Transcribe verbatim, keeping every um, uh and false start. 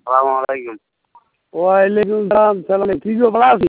আসসালামু আলাইকুম। ওয়ালাইকুম সালাম। সালাম, ঠিক ভালো আছি।